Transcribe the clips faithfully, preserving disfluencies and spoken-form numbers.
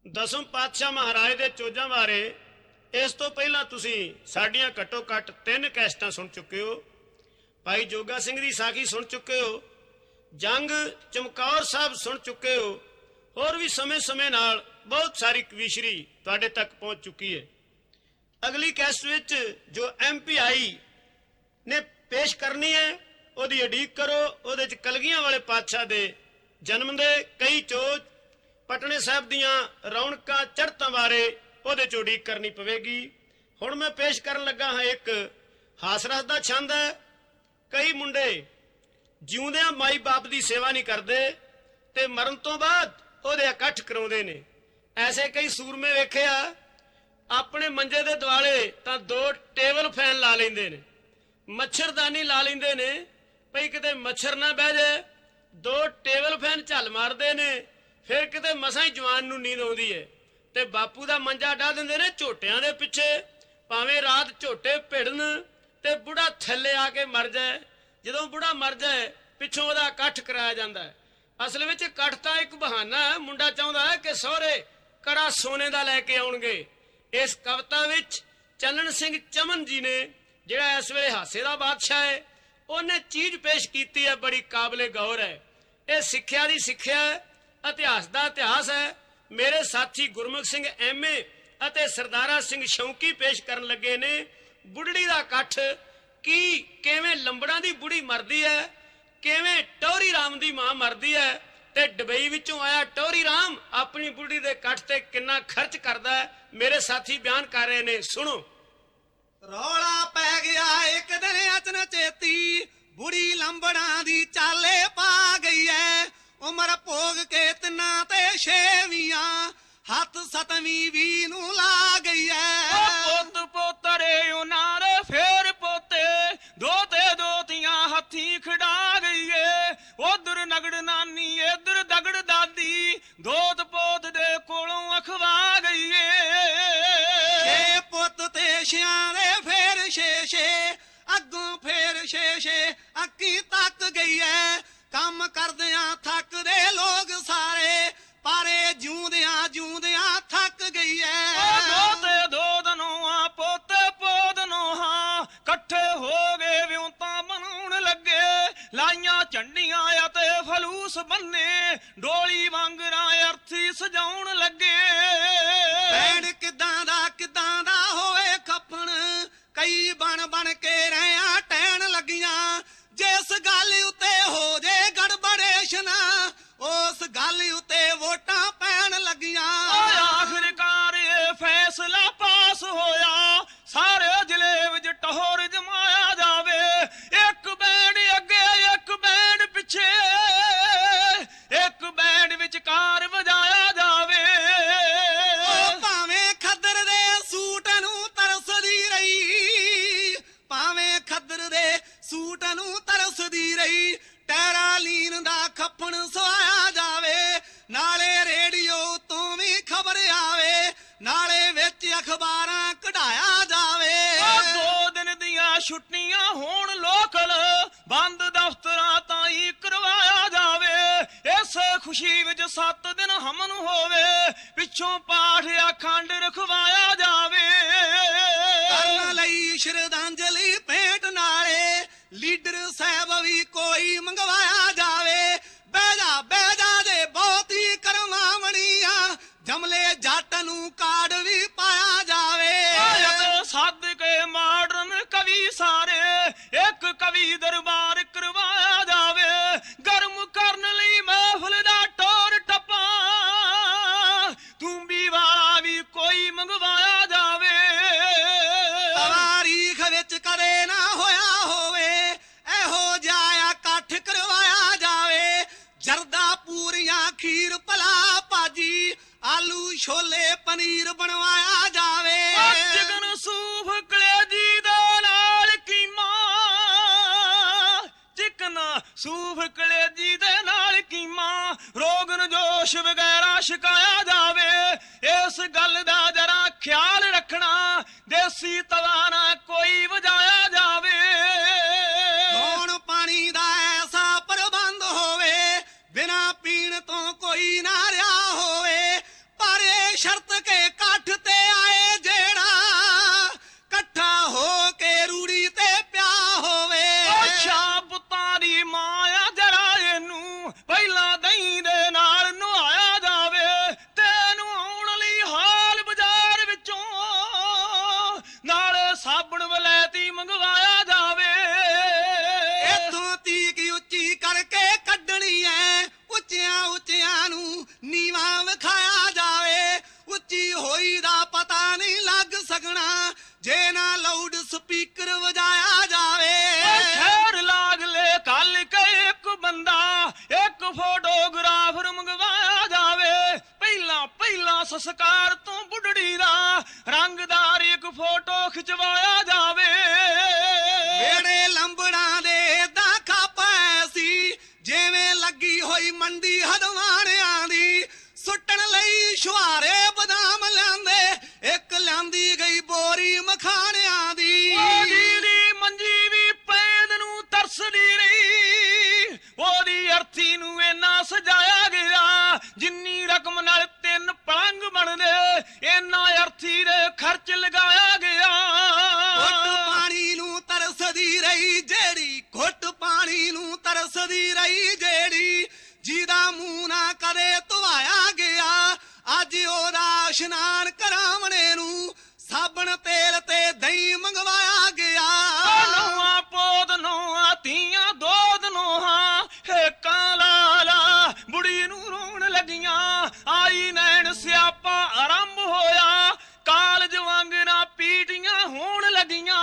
ਦਸਮ ਪਾਤਸ਼ਾਹ ਮਹਾਰਾਜ ਦੇ ਚੋਜਾਂ ਬਾਰੇ ਇਸ ਤੋਂ ਪਹਿਲਾਂ ਤੁਸੀਂ ਸਾਡੀਆਂ ਘੱਟੋ ਘੱਟ ਤਿੰਨ ਕੈਸਟਾਂ ਸੁਣ ਚੁੱਕੇ ਹੋ। ਭਾਈ ਜੋਗਾ ਸਿੰਘ ਦੀ ਸਾਖੀ ਸੁਣ ਚੁੱਕੇ ਹੋ, ਜੰਗ ਚਮਕੌਰ ਸਾਹਿਬ ਸੁਣ ਚੁੱਕੇ ਹੋ, ਹੋਰ ਵੀ ਸਮੇਂ ਸਮੇਂ ਨਾਲ ਬਹੁਤ ਸਾਰੀ ਕਵੀਸ਼ਰੀ ਤੁਹਾਡੇ ਤੱਕ ਪਹੁੰਚ ਚੁੱਕੀ ਹੈ। ਅਗਲੀ ਕੈਸਟ ਵਿੱਚ ਜੋ ਐਮ ਪੀ ਆਈ ਨੇ ਪੇਸ਼ ਕਰਨੀ ਹੈ ਉਹਦੀ ਉਡੀਕ ਕਰੋ। ਉਹਦੇ 'ਚ ਕਲਗੀਆਂ ਵਾਲੇ ਪਾਤਸ਼ਾਹ ਦੇ ਜਨਮ ਦੇ ਕਈ ਚੋਜ, ਪਟਨੇ ਸਾਹਿਬ ਦੀਆਂ ਰੌਣਕਾਂ ਚੜ੍ਹਤਾਂ ਬਾਰੇ ਉਹਦੇ 'ਚ ਉਡੀਕ ਕਰਨੀ ਪਵੇਗੀ। ਹੁਣ ਮੈਂ ਪੇਸ਼ ਕਰਨ ਲੱਗਾ ਹਾਂ ਇੱਕ ਹਾਸ ਰਸ ਦਾ ਛੰਦ ਹੈ। ਕਈ ਮੁੰਡੇ ਜਿਉਂਦਿਆਂ ਮਾਈ ਬਾਪ ਦੀ ਸੇਵਾ ਨਹੀਂ ਕਰਦੇ ਤੇ ਮਰਨ ਤੋਂ ਬਾਅਦ ਉਹਦੇ ਇਕੱਠ ਕਰਾਉਂਦੇ ਨੇ। ਐਸੇ ਕਈ ਸੂਰਮੇ ਵੇਖਿਆ, ਆਪਣੇ ਮੰਜੇ ਦੇ ਦੁਆਲੇ ਤਾਂ ਦੋ ਟੇਬਲ ਫੈਨ ਲਾ ਲੈਂਦੇ ਨੇ, ਮੱਛਰਦਾਨੀ ਲਾ ਲੈਂਦੇ ਨੇ ਭਈ ਕਿਤੇ ਮੱਛਰ ਨਾ ਬਹਿ ਜਾਏ। ਦੋ ਟੇਬਲ ਫੈਨ ਝੱਲ ਮਾਰਦੇ ਨੇ, ਫਿਰ ਕਿਤੇ ਮਸਾਂ ਹੀ ਜਵਾਨ ਨੂੰ ਨੀਂਦ ਆਉਂਦੀ ਹੈ ਤੇ ਬਾਪੂ ਦਾ ਮੰਜਾ ਡਾ ਦਿੰਦੇ ਨੇ ਝੋਟਿਆਂ ਦੇ ਪਿੱਛੇ, ਭਾਵੇਂ ਰਾਤ ਝੋਟੇ ਭਿੜਨ ਤੇ ਬੁੜਾ ਥੱਲੇ ਆ ਕੇ ਮਰ ਜਾਏ। ਜਦੋਂ ਬੁੜਾ ਮਰ ਜਾਏ ਪਿੱਛੋਂ ਉਹਦਾ ਇਕੱਠ ਕਰਾਇਆ ਜਾਂਦਾ ਹੈ। ਅਸਲ ਵਿੱਚ ਇਕੱਠ ਤਾਂ ਇੱਕ ਬਹਾਨਾ ਹੈ। ਮੁੰਡਾ ਚਾਹੁੰਦਾ ਹੈ ਕਿ ਸਹੁਰੇ ਕੜਾ ਸੋਨੇ ਦਾ ਲੈ ਕੇ ਆਉਣਗੇ। ਇਸ ਕਵਿਤਾ ਵਿੱਚ ਚੰਨਣ ਸਿੰਘ ਚਮਨ ਜੀ ਨੇ, ਜਿਹੜਾ ਇਸ ਵੇਲੇ ਹਾਸੇ ਦਾ ਬਾਦਸ਼ਾਹ ਹੈ, ਉਹਨੇ ਚੀਜ਼ ਪੇਸ਼ ਕੀਤੀ ਹੈ, ਬੜੀ ਕਾਬਲੇ ਗੌਰ ਹੈ। ਇਹ ਸਿੱਖਿਆ ਦੀ ਸਿੱਖਿਆ ਹੈ, ਇਤਿਹਾਸ ਦਾ ਇਤਿਹਾਸ ਹੈ। ਮੇਰੇ ਸਾਥੀ ਗੁਰਮੁਖ ਸਿੰਘ ਐਮ ਏ ਅਤੇ ਸਰਦਾਰਾ ਸਿੰਘ ਸ਼ੌਂਕੀ ਪੇਸ਼ ਕਰਨ ਲੱਗੇ ਨੇ ਬੁੱਢੜੀ ਦਾ ਇਕੱਠ। ਕੀ ਕਿਵੇਂ ਲੰਬੜਾਂ ਦੀ ਬੁੜੀ ਮਰਦੀ ਹੈ, ਕਿਵੇਂ ਟੌਹਰੀ ਰਾਮ ਦੀ ਮਾਂ ਮਰਦੀ ਹੈ, ਤੇ ਡਬਈ ਵਿੱਚੋਂ ਆਇਆ ਟੌਹਰੀ ਰਾਮ ਆਪਣੀ ਬੁੱਢੀ ਦੇ ਇਕੱਠ ਤੇ ਕਿੰਨਾ ਖਰਚ ਕਰਦਾ ਹੈ। ਮੇਰੇ ਸਾਥੀ ਬਿਆਨ ਕਰ ਰਹੇ ਨੇ, ਸੁਣੋ। ਰੌਲਾ ਪੈ ਗਿਆ ਇੱਕ ਦਿਨ ਅਚਨਚੇਤੀ, ਬੁੜੀ ਲੰਬੜਾਂ ਦੀ ਚਾਲੇ ਪਾ ਗਈ ਐ। ਉਮਰ ਭੋਗ ਕੇ ਤਿੰਨਾਂ ਤੇ ਛੇਵੀਆਂ, ਹੱਥ ਸਤਵੀਂ ਵੀ ਨੂੰ ਲਾ ਗਈ ਐ। ਪੁੱਤ ਪੋਤਰੇ ਉਹਨਾਂ ਦੇ ਫੇਰ ਪੋਤੇ, ਦੋਤੇ ਦੋਤੀਆਂ ਹੱਥੀਂ ਖਿਡਾ ਗਈ ਏ। ਉਧਰ ਨਗੜ ਨਾਨੀ ਇਧਰ ਦਗੜ ਦਾਦੀ, ਦੋਤ ਪੋਤ ਦੇ ਕੋਲੋਂ ਅਖਵਾ ਗਈ ਏ। ਛੇ ਪੁੱਤ ਤੇ ਛਿਆਂ ਦੇ ਫੇਰ ਛੇ ਛੇ, ਅੱਗੋਂ ਫੇਰ ਛੇ ਛੇ ਅੱਕੀ ਤੱਕ ਗਈ ਐ। ਕੰਮ ਕਰਦਿਆਂ ਥੱਕਦੇ ਲੋਕ ਸਾਰੇ, ਪਾਰੇ ਜਿਉਂਦਿਆਂ ਜਿਉਂਦਿਆਂ ਥੱਕ ਗਈ ਐ। ਦੋਤੇ ਦੋ ਦਨੋਆਂ ਪੋਤੇ ਪੋਤ ਨੋਹਾਂ, ਇਕੱਠੇ ਹੋ ਗਏ ਵਿਉਂਤਾਂ ਬਣਾਉਣ ਲੱਗੇ। ਲਾਈਆਂ ਝੰਡੀਆਂ ਅਤੇ ਫਲੂਸ ਬੰਨੇ, ਡੋਲੀ ਵਾਂਗਰਾਂ ਅਰਥੀ ਸਜਾਉਣ ਲੱਗੇ। ਭੈਣ ਕਿੱਦਾਂ ਦਾ ਕਿੱਦਾਂ ਦਾ ਹੋਵੇ ਖੱਪਣ, ਕਈ ਬਣ ਬਣ ਕੇ ਰਹਿਆਂ ਟਹਿਣ ਲੱਗੀਆਂ। ਜਿਸ ਗੱਲ ਉੱਤੇ ਹੋ ਜੇ ਗੜਬੜੇਸ਼ਨਾ, ਉਸ ਗੱਲ ਉੱਤੇ ਵੋਟਾਂ ਪੈਣ ਲੱਗੀਆਂ। ਆਖਿਰਕਾਰ ਇਹ ਫੈਸਲਾ ਪਾਸ ਹੋਇਆ, ਸਾਰੇ ਜ਼ਿਲ੍ਹੇ ਵਿੱਚ ਟਹੋਰ ਜਮਾਇਆ ਜਾਵੇ। ਇੱਕ ਬੈਂਡ ਅੱਗੇ ਇੱਕ ਬੈਂਡ ਪਿੱਛੇ, ਇੱਕ ਬੈਂਡ ਵਿਚਕਾਰ ਵਜਾਇਆ ਜਾਵੇ। ਉਹ ਭਾਵੇਂ ਖੱਦਰ ਦੇ ਸੂਟ ਨੂੰ ਤਰਸਦੀ ਰਹੀ, ਭਾਵੇਂ ਖੱਦਰ ਦੇ ਸੂਟ ਨੂੰ ਤਰਸਦੀ ਰਹੀ। ਟੈਰਾਲੀਨ ਦਾ ਖੱਫਣ ਸਵਾਇਆ ਜਾਵੇ, ਨਾਲੇ ਰੇਡੀਓ ਤੋਂ ਵੀ ਖਬਰ ਆਵੇ, ਨਾਲੇ ਵਿੱਚ ਅਖਬਾਰਾਂ ਕਢਾਇਆ ਜਾਵੇ। ਦੋ ਦਿਨ ਦੀਆਂ ਛੁੱਟੀਆਂ ਹੋਣ ਲੋਕਲ, ਬੰਦ ਦਫ਼ਤਰਾਂ ਤਾਈਂ ਕਰਵਾਇਆ ਜਾਵੇ। ਇਸੇ ਖੁਸ਼ੀ ਵਿੱਚ ਸੱਤ ਦਿਨ ਹਮਨ ਹੋਵੇ, ਪਿੱਛੋਂ ਪਾਠ ਅਖੰਡ ਰਖਵਾਇਆ ਜਾਵੇ। ਕਰਨ ਲਈ ਸ਼ਰਧਾਂਜਲੀ ਭੇਟ ਨਾਲੇ, ਲੀਡਰ ਸਾਹਿਬ ਵੀ ਕੋਈ ਮੰਗਵਾਇਆ ਜਾਵੇ। ਬਹਿ ਜਾ ਬਹਿ ਜਾ ਜੇ ਬਹੁਤੀ ਕਰਵਾਵਣੀਆਂ, ਜਮਲੇ ਜੱਟ ਨੂੰ ਕਾਰਡ ਵੀ ਪਾਇਆ ਜਾਵੇ। ਸੱਦ ਕੇ ਮਾਡਰਨ ਕਵੀ ਸਾਰੇ, ਇੱਕ ਕਵੀ ਦਰਬਾਰ ਕਰਵਾਇਆ ਜਾਵੇ। ਗਰਮ ਕਰਨ ਲਈ ਮਹਿਫਲ ਦਾ ਟੋਰ ਟੱਪਾ, ਤੂੰਬੀ ਵਾਲਾ ਵੀ ਕੋਈ ਮੰਗਵਾਇਆ ਜਾਵੇ। ਤਾਰੀਖ ਵਿੱਚ ਕਦੇ ਨਾ ਹੋਇਆ ਹੋਵੇ ਇਹੋ ਜਿਹਾ ਇਕੱਠ ਕਰਵਾਇਆ ਜਾਵੇ। ਜਰਦਾ ਪੂਰੀਆਂ ਖੀਰ ਭਲਾ ਭਾਜੀ, ਆਲੂ ਛੋਲੇ ਪਨੀਰ ਬਣਵਾਇਆ ਜਾਵੇ। ਚਿਕਨ ਸੂਪ ਕਲੇਜੀ ਦੇ ਨਾਲ ਕੀਮਾ, ਚਿਕਨ ਸੂਪ ਕਲੇਜੀ ਦੇ ਨਾਲ ਕੀਮਾ, ਰੋਗਨ ਜੋਸ਼ ਵਗੈਰਾ ਛਕਾਇਆ ਜਾਵੇ। ਇਸ ਗੱਲ ਦਾ ਜਰਾ ਖਿਆਲ ਰੱਖਣਾ, ਦੇਸੀ ਤਵਾ ਨਾ ਕੋਈ ਵਜਾਇਆ ਜਾਵੇ। ਹੁਣ ਪਾਣੀ ਦਾ ਐਸਾ ਪ੍ਰਬੰਧ ਹੋਵੇ, ਬਿਨਾਂ ਪੀਣ ਤੋਂ ਕੋਈ ਨਾ ਰਿਹਾ ਹੋਵੇ। ਪਰ ਇਹ ਸ਼ਰਤ ਕੇ ਕੱਠ ਤੇ ਆਏ ਜਿਹੜਾ ਇਕੱਠਾ ਹੋ ਕੇ ਰੂੜੀ ਤੇ ਪਿਆ ਹੋਵੇ। ਅੱਛਾ ਪੁੱਤਾਂ ਦੀ ਮਾਂ ਆ ਜਰਾ ਇਹਨੂੰ ਪਹਿਲਾਂ ਦਹੀਂ ਦੇ ਨਾਲ ਨਵਾਇਆ ਜਾਵੇ, ਤੈਨੂੰ ਆਉਣ ਲਈ ਹਾਲ ਬਾਜ਼ਾਰ ਵਿੱਚੋਂ ਨਾਲੇ ਸਾਬਣ ਵਲੈਤੀ ਮੰਗਵਾਇਆ ਜਾਵੇ। ਇੱਥੋਂ ਤੀਕ ਉੱਚੀ ਕਰਕੇ ਕੱਢਣੀ ਐ, ਉੱਚਿਆਂ ਉੱਚਿਆਂ ਨੂੰ ਨੀਵਾਂ ਵਿਖਾਇਆ ਜਾਵੇ। ਉੱਚੀ ਹੋਈ ਦਾ ਪਤਾ ਨਹੀਂ ਲੱਗ ਸਕਣਾ ਜੇ ਨਾ ਲਾਊਡ ਸਪੀਕਰ ਵਜਾਇਆ ਜਾਵੇ। ਠਹਿਰ ਲਾਗਲੇ ਕੱਲ ਕੇ ਇੱਕ ਬੰਦਾ ਇੱਕ ਫੋਟੋਗ੍ਰਾਫਰ ਮੰਗਵਾਇਆ ਜਾਵੇ। ਪਹਿਲਾਂ ਪਹਿਲਾਂ ਸੰਸਕਾਰ ਤੋਂ ਬੁੱਢੜੀ ਦਾ ਰੰਗਦਾਰ ਇੱਕ ਫੋਟੋ ਖਿਚਵਾਇਆ ਜਾਵੇ। ਵੇੜੇ ਲੰਬੜਾਂ ਦੇ ਏਦਾਂ ਖਾਪਾ ਸੀ ਜਿਵੇਂ ਲੱਗੀ ਹੋਈ ਮੰਡੀ ਹਦਵਾਣਿਆਂ ਦੀ। ਸੁੱਟਣ ਲਈ ਛੁਹਾਰੇ ਬਦਾਮ ਲਿਆਂਦੇ, ਇੱਕ ਲਿਆਂਦੀ ਗਈ ਬੋਰੀ ਮਖਾਣਿਆਂ ਦੀ। ਉਹਦੀ ਦੀ ਮੰਜੀ ਵੀ ਪੈਦ ਨੂੰ ਤਰਸਦੀ ਰਹੀ, ਉਹਦੀ ਅਰਥੀ ਨੂੰ ਇੰਨਾ ਸਜਾਇਆ ਗਿਆ ਜਿੰਨੀ ਰਕਮ ਨਾਲ ਤਿੰਨ ਪਲੰਗ ਬਣਦੇ ਇੰਨਾ ਅਰਥੀ ਦੇ ਖਰਚ ਲਗਾਇਆ ਗਿਆ। ਘੁੱਟ ਪਾਣੀ ਨੂੰ ਤਰਸਦੀ ਰਹੀ ਜਿਹੜੀ, ਘੁੱਟ ਪਾਣੀ ਨੂੰ ਤਰਸਦੀ ਰਹੀ ਜਿਹੜੀ, ਜਿਹਦਾ ਮੂੰਹ ਨਾ ਕਦੇ ਧਵਾਇਆ ਗਿਆ। ਅੱਜ ਉਹਦਾ ਇਸ਼ਨਾਨ ਕਰਾਵਣੇ ਨੂੰ ਸਾਬਣ ਤੇਲ ਤੇ ਦਹੀਂ ਮੰਗਵਾਇਆ ਗਿਆ। ਨੋਆ ਪੋਦ ਨੋਆ ਧੀਆਂ ਦੋਦ ਨੋਹਾਂ ਹੇਕਾਂ ਲਾਲਾ ਬੁੜੀ ਨੂੰ ਰੋਣ ਲੱਗੀਆਂ। ਆਈ ਨੈਣ ਸਿਆਪਾ ਆਰੰਭ ਹੋਇਆ, ਕਾਲਜ ਵਾਂਗਣਾ ਪੀਟੀਆਂ ਹੋਣ ਲੱਗੀਆਂ।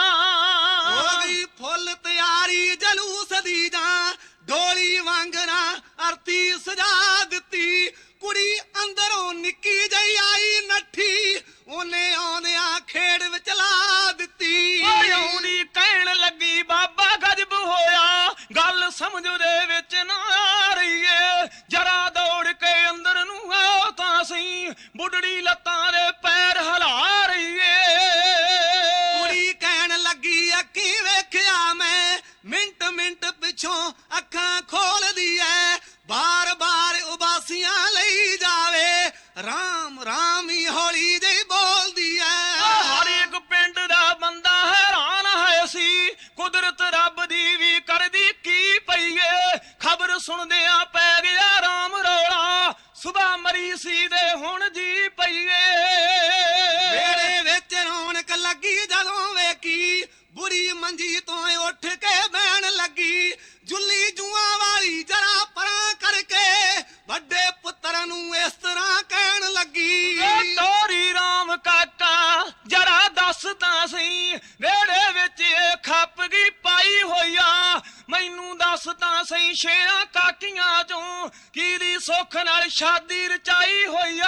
ਹੋ ਗਈ ਫੁੱਲ ਤਿਆਰੀ ਜਲੂਸ ਦੀ ਜਾਂ ਡੋਲੀ ਵਾਂਗਣਾ ਅਰਥੀ ਸਜਾ ਦਿੱਤੀ। ਕੁੜੀ ਅੰਦਰੋਂ ਨਿੱਕੀ ਜਿਹੀ ਆਈ ਨੱਠੀ, ਉਹਨੇ ਆਉਂਦਿਆਂ ਖੇਡ ਵਿੱਚ ਲਾ ਦਿੱਤੀ। ਆਉਂਦੀ ਕਹਿਣ ਲੱਗੀ ਬਾਬਾ ਗਜਬ ਹੋਇਆ, ਗੱਲ ਸਮਝ ਦੇ ਵਿੱਚ ਨਾ ਆ ਰਹੀ ਏ। ਜਰਾ ਦੌੜ ਕੇ ਅੰਦਰ ਨੂੰ ਆਓ ਤਾਂ ਸਹੀ, ਬੁੱਢੜੀ ਲੱਤਾਂ ਦੇ ਪੈਰ ਹਿਲਾ ਰਹੀ ਏ। ਕੁੜੀ ਕਹਿਣ ਲੱਗੀ ਅੱਖੀ ਵੇਖਿਆ ਮੈਂ, ਮਿੰਟ ਮਿੰਟ ਪਿੱਛੋਂ ਅੱਖਾਂ ਖੋਲਦੀ ਐ। ਬਾਰ ਬਾਰ ਉਬਾਸੀਆਂ ਲਈ ਜਾਵੇ, ਰਾਮ ਰਾਮ ਹੀ ਹੌਲੀ ਜਿਹੀ ਬੋਲਦੀ ਐ। ਹਰ ਇੱਕ ਪਿੰਡ ਦਾ ਬੰਦਾ ਹੈਰਾਨ ਹੈ ਸੀ, ਕੁਦਰਤ ਰੱਬ ਦੀ ਵੀ ਕਰਦੀ ਕੀ ਪਈਏ। ਖਬਰ ਸੁਣਦਿਆਂ ਪੈ ਗਿਆ ਰਾਮ ਰੌਲਾ, ਸੁਬਾ ਮਰੀ ਸੀ ਦੇ ਹੁਣ ਜੀ ਪਈਏ। ਵੇੜੇ ਵਿੱਚ ਰੌਣਕ ਲੱਗੀ ਜਦੋਂ ਵੇਖੀ, ਬੁਰੀ ਮੰਜੀ ਤੋਂ ਉੱਠ ਕੇ ਬਹਿਣ ਲੱਗੀ। ਜੁੱਲੀ ਜੂਆਂ ਵਾਲੀ ਜਰਾ ਪਰਾਂ ਕਰਕੇ ਵੱਡੇ ਪੁੱਤਰ ਨੂੰ ਇਸ ਤਰ੍ਹਾਂ ਕਹਿਣ ਲੱਗੀ। ਤੋਰੀ ਰਾਮ ਕਾਕਾ ਜਰਾ ਦੱਸ ਤਾਂ ਸਹੀ, ਵੇੜੇ ਵਿੱਚ ਇਹ ਖੱਪ ਗਈ ਪਾਈ ਹੋਈਆ। ਮੈਨੂੰ ਦੱਸ ਤਾਂ ਸਹੀ ਛੇਆਂ ਕਾਕੀਆਂ ਚੋਂ ਕਿਹਦੀ ਸੁੱਖ ਨਾਲ ਸ਼ਾਦੀ ਰਚਾਈ ਹੋਈਆ।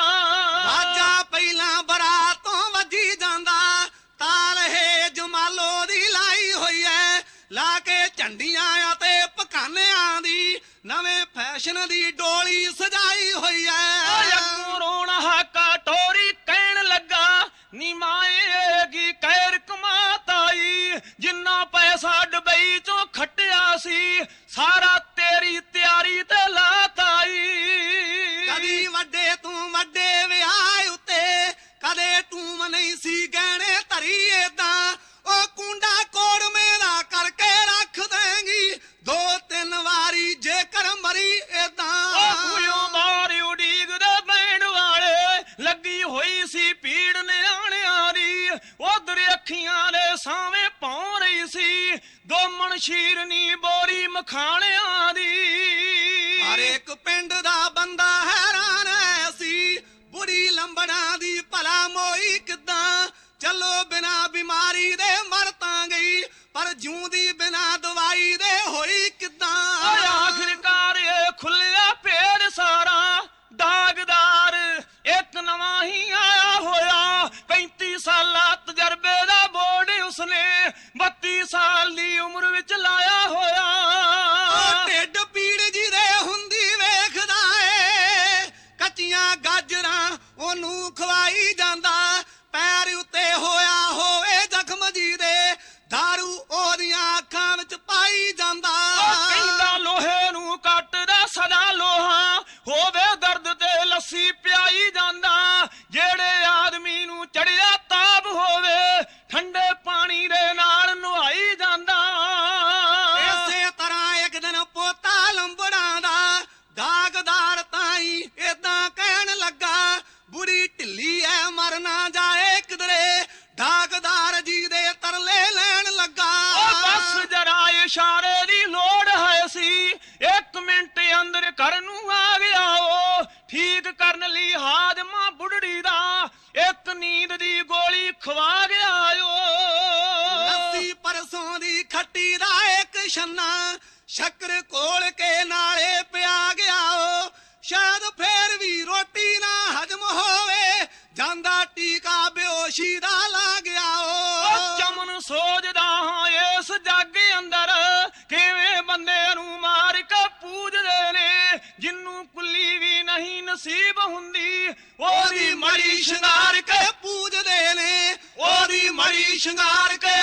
ਬਾਜਾ ਪਹਿਲਾਂ ਬਰਾਤੋਂ ਵੱਜੀ ਜਾਂਦਾ, ਤਾਲ ਹੈ ਜਮਾਲੋ ਦੀ ਲਾਈ ਹੋਈ ਐ। ਲਾ ਕੇ ਝੰਡੀਆਂ ਅਤੇ ਪਕਾਨਿਆਂ ਦੀ ਨਵੇਂ ਫੈਸ਼ਨ ਦੀ ਡੋਲੀ ਸਜਾਈ ਹੋਈ ਐ। ਅੱਗੋਂ ਰੋਣਾ ਹਾਕਾ ਟੋਰੀ ਕਹਿਣ ਲੱਗਾ, ਨੀ ਮਾਏਗੀ ਕਹਿਰ ਕਮਾਤਾਈ। ਜਿੰਨਾ ਪੈਸਾ ਡਬਈ ਚੋਂ ਖੱਟਿਆ ਸੀ ਸਾਰਾ ਤੇਰੀ ਤਿਆਰੀ ਤੇ ਲਾਤਾਈ। ਕਦੀ ਵੱਡੇ ਤੂੰ ਵੱਡੇ ਵਿਆਹ ਉੱਤੇ ਕਦੇ ਤੂੰ ਨਹੀਂ ਸੀ ਗਹਿਣੇ ਧਰੀ ਏਦਾਂ। ਉਹ ਕੁੰਡਾ ਕੋੜਮੇ ਦਾ ਕਰਕੇ ਰੱਖ ਦੇਂਗੀ ਦੋ ਤਿੰਨ ਵਾਰੀ ਜੇਕਰ ਮਰੀ ਏਦਾਂ। ਖੂਯੋਂ ਬਾਹਰ ਉਡੀਕਦੇ ਬੈਣ ਵਾਲੇ ਲੱਗੀ ਹੋਈ ਸੀ ਭੀੜ ਨਿਆਣਿਆਂ ਦੀ। ਉਧਰ ਅੱਖੀਆਂ ਦੇ ਸਾਵੇਂ ਭੌਂ ਰਹੀ ਸੀ ਦੋ ਮਣ ਸ਼ੀਰਨੀ ਬੋਰੀ ਮਖਾਣਿਆਂ ਦੀ। ਹਰ ਇੱਕ ਪਿੰਡ ਦਾ ਬੰਦਾ ਹੈਰਾਨ ਐ ਸੀ, ਬੁੜੀ ਲੰਬੜਾਂ ਦੀ ਭਲਾ ਮੋਈ ਕਿੱਦਾਂ। ਚਲੋ ਬਿਨਾ ਬਿਮਾਰੀ ਦੇ ਮਰ ਤਾਂ ਗਈ, ਪਰ ਜਿਉਂਦੀ ਬਿਨਾ ਦਵਾਈ ਦੇ ਹੋਈ ਕਿੱਦਾਂ। ਆਖਿਰਕਾਰ ਇਹ ਖੁੱਲਿਆ ਭੇਦ ਸਾਰਾ, ਦਾਗਦਾਰ ਇੱਕ ਨਵਾਂ ਹੀ ਆਇਆ ਹੋਇਆ। ਪੈਂਤੀ ਸਾਲਾ ਤਜਰਬੇ ਦਾ ਬੋਰਡ ਉਸਨੇ ਬੱਤੀ ਸਾਲ ਦੀ ਉਮਰ ਵਿੱਚ ਲਾਇਆ ਹੋਇਆ। ਢਿੱਡ ਪੀੜ ਜਿਹਦੇ ਹੁੰਦੀ ਵੇਖਦਾ ਏ, ਕੱਚੀਆਂ ਗਾਜਰਾਂ ਉਹਨੂੰ ਖਵਾਈ ਜਾਂਦਾ। ਪੈਰ ਉੱਤੇ ਹੋਇਆ ਹੋਵੇ ਜ਼ਖਮ ਜਿਹਦੇ, ਦਾਰੂ ਉਹਦੀਆਂ ਅੱਖਾਂ ਵਿੱਚ ਪਾਈ ਜਾਂਦਾ। ਕਹਿੰਦਾ ਲੋਹੇ ਨੂੰ ਕੱਟਦਾ ਸਦਾ ਲੋਹਾ, ਹੋਵੇ ਦਰਦ ਤੇ ਲੱਸੀ ਪਿਆਈ ਜਾਂਦਾ। ਬੁੜੀ ਢਿੱਲੀ ਐ ਮਰ ਨਾ ਜਾਏ ਕਿਧਰੇ ਡਾਕਦਾਰ ਜੀ ਦੇ ਤਰਲੇ ਲੈਣ ਲੱਗਾ ਉਹ ਬਸ ਜਰਾ ਇਸ਼ਾਰੇ ਦੀ ਲੋੜ ਹੈ ਸੀ ਇੱਕ ਮਿੰਟ ਅੰਦਰ ਕਰਨ ਨੂੰ ਆ ਗਿਆ ਉਹ ਠੀਕ ਕਰਨ ਲਈ ਹਾਜ਼ਮਾ ਬੁੱਢੜੀ ਦਾ ਇੱਕ ਨੀਂਦ ਦੀ ਗੋਲੀ ਖਵਾ ਗਿਆ ਉਹ ਲੱਸੀ ਪਰਸੋਂ ਦੀ ਖੱਟੀ ਦਾ ਇੱਕ ਛੰਨਾ ਸ਼ੱਕਰ ਕੋਲ ਕੇ ਨਾਲੇ ਪਿਆ ਗਿਆ ਉਹ ਸ਼ਾਇਦ ਫੇਰ ਵੀ ਰੋਟੀ ਨਾ ਹਜਮ ਹੋਵੇ ਜਾਂਦਾ ਟੀਕਾ ਬੇਹੋਸ਼ੀ ਦਾ ਲਾ ਗਿਆ ਉਹ ਚਮਨ ਸੋਚਦਾ ਹਾਂ ਇਸ ਜੱਗ ਅੰਦਰ ਕਿਵੇਂ ਬੰਦੇ ਨੂੰ ਮਾਰ ਕੇ ਪੂਜਦੇ ਨੇ ਜਿੰਨੂੰ ਕੁੱਲੀ ਵੀ ਨਹੀਂ ਨਸੀਬ ਹੁੰਦੀ ਉਹਦੀ ਮੜੀ ਸ਼ਿੰਗਾਰ ਕੇ ਪੂਜਦੇ ਨੇ ਉਹਦੀ ਮੜੀ ਸ਼ਿੰਗਾਰ ਕੇ